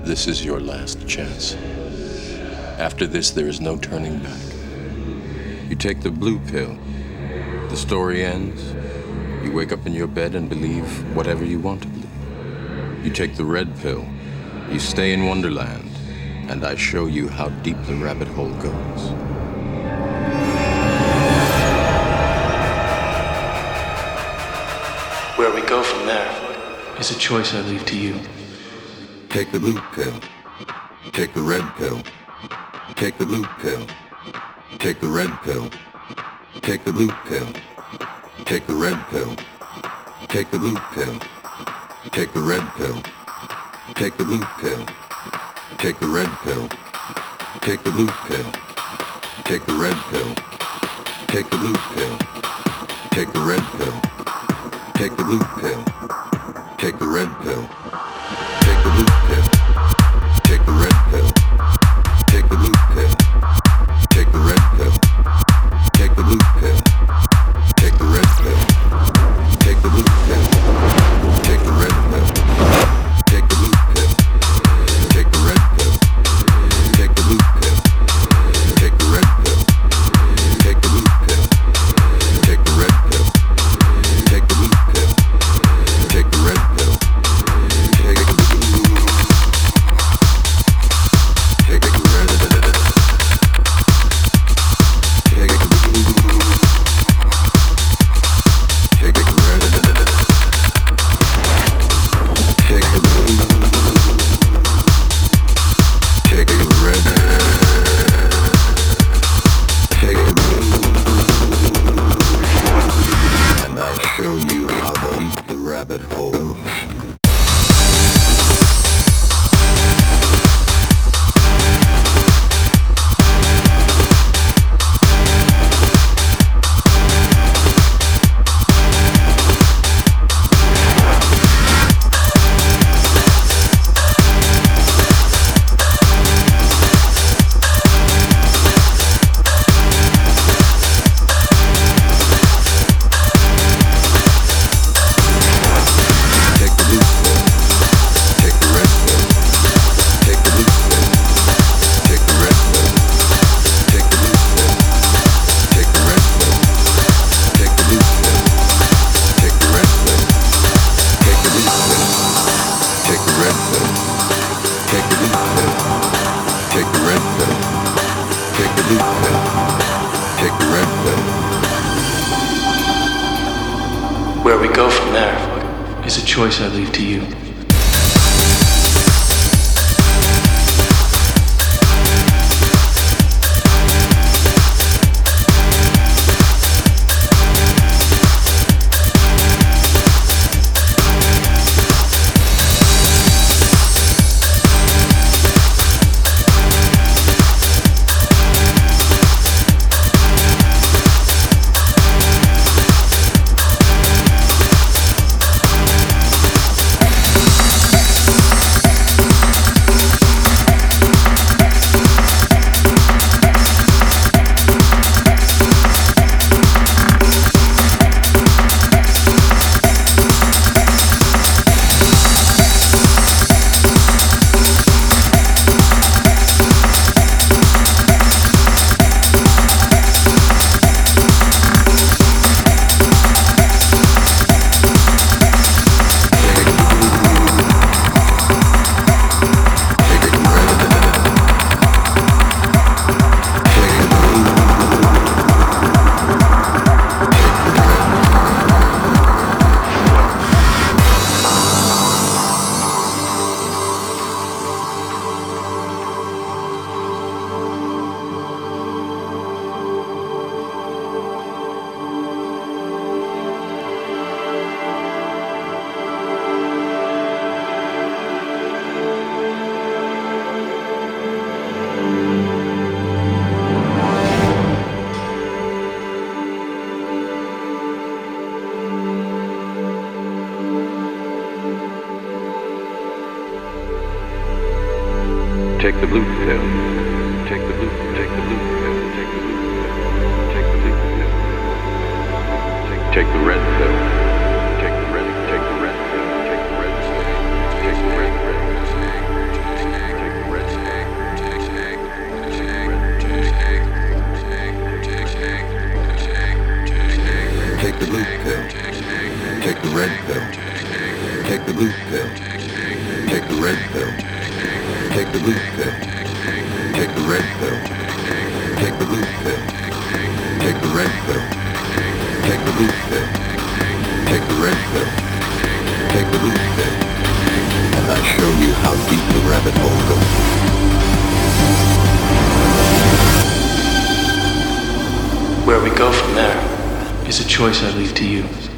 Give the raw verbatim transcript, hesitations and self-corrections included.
This is your last chance. After this, there is no turning back. You take the blue pill. The story ends. You wake up in your bed and believe whatever you want to believe. You take the red pill. You stay in Wonderland, and I show you how deep the rabbit hole goes. Where we go from there is a choice I leave to you. Take the blue pill. Take the red pill. Take the blue pill. Take the red pill. Take the blue pill. Take the red pill. Take the blue pill. Take the red pill. Take the blue pill. Take the red pill. Take the blue pill. Take the red pill. Take the blue pill. Take the red pill. Take the blue pill. Take the red pill. Take the blue pill. Take the red pill. Take the blue pill. Take the red pill. Take the blue pill. Take the red pill. Take the blue pill. Take the red pill. Take the blue pill. Take the red pill. Take the blue pill. Take the red pill. Take the blue pill. Take the red pill. Take the blue pill. Take the red pill. Take the Take the red Take the Take the red Take the blue Take the red Take the blue And I'll show you how to eat the rabbit hole. Where we go from there is a choice I leave to you. Take the blue pill. Take the blue, take the blue pill. Take the blue pill. Take the blue pill. Take, take the red pill. Take the red, take the red pill. Take the red pill. Take the red, red. Take the red pill. Take the blue pill. Take the red pill. Take the blue pill. Take the red pill. Take the blue pill. Take the red pill. Take the blue pill. And I show you how deep the rabbit hole goes. Where we go from there is a choice I leave to you.